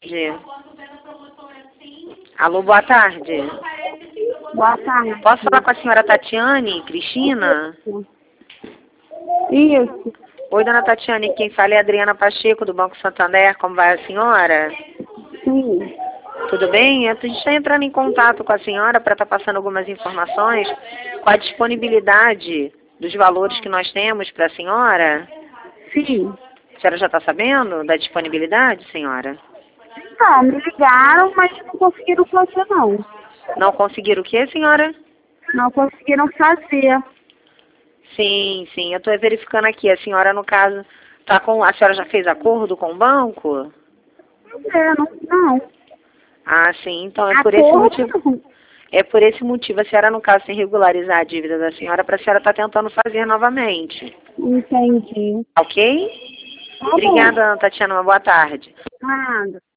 Alô, boa tarde. Boa tarde. Posso falar com a senhora Tatiane Cristina? Isso. Oi, dona Tatiane, quem fala é a Adriana Pacheco, do Banco Santander. Como vai a senhora? Sim. Tudo bem? A gente está entrando em contato com a senhora para estar passando algumas informações com a disponibilidade dos valores que nós temos para a senhora. Sim. A senhora já está sabendo da disponibilidade, senhora? Não, me ligaram, mas não conseguiram fazer, não. Não conseguiram o quê, senhora? Não conseguiram fazer. Sim, sim. Eu estou verificando aqui. A senhora, no caso, tá com... A senhora já fez acordo com o banco? Não. Ah, sim. Então é por esse Acordo, motivo. não. É por esse motivo a senhora, no caso, tem regularizar a dívida da senhora para a senhora estar tentando fazer novamente. Entendi. Ok? Tá bom. Obrigada, Tatiana. Uma boa tarde. Nada.